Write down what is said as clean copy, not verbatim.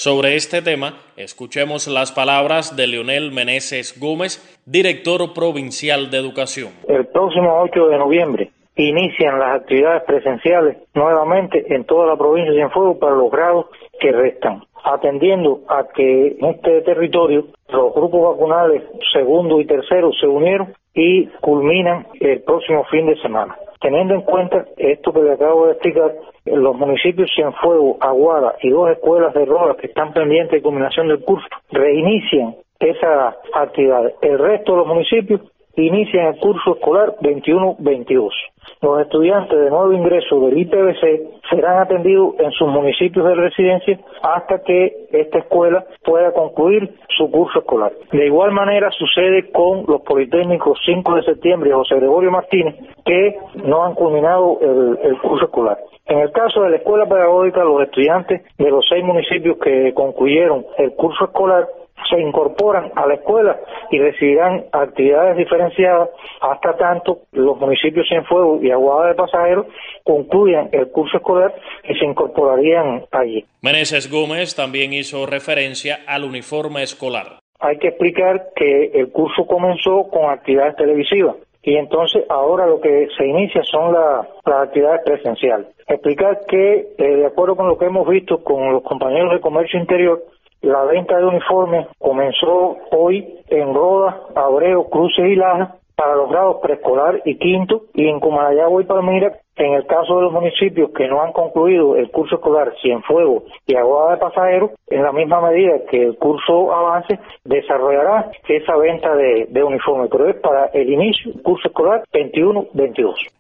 Sobre este tema, escuchemos las palabras de Leonel Meneses Gómez, director provincial de Educación. El próximo 8 de noviembre inician las actividades presenciales nuevamente en toda la provincia de Cienfuegos para los grados que restan, atendiendo a que en este territorio los grupos vacunales segundo y tercero se unieron y culminan el próximo fin de semana. Teniendo en cuenta esto que le acabo de explicar, los municipios Cienfuegos, Aguada y 2 escuelas de Rodas que están pendientes de culminación del curso reinician esa actividad. El resto de los municipios inician el curso escolar 21-22. Los estudiantes de nuevo ingreso del IPVC serán atendidos en sus municipios de residencia hasta que esta escuela pueda concluir su curso escolar. De igual manera sucede con los politécnicos 5 de septiembre y José Gregorio Martínez, que no han culminado el curso escolar. En el caso de la escuela pedagógica, los estudiantes de los 6 municipios que concluyeron el curso escolar se incorporan a la escuela y recibirán actividades diferenciadas hasta tanto los municipios Cienfuegos y Aguada de Pasajeros concluyan el curso escolar y se incorporarían allí. Meneses Gómez también hizo referencia al uniforme escolar. Hay que explicar que el curso comenzó con actividades televisivas y entonces ahora lo que se inicia son las actividades presenciales. Explicar que, de acuerdo con lo que hemos visto con los compañeros de Comercio Interior, la venta de uniformes comenzó hoy en Rodas, Abreu, Cruces y Lajas para los grados preescolar y quinto, y en Comayagua y Palmira, en el caso de los municipios que no han concluido el curso escolar, Cienfuegos y Aguada de Pasajeros, en la misma medida que el curso avance, desarrollará esa venta de uniformes, pero es para el inicio del curso escolar 21-22.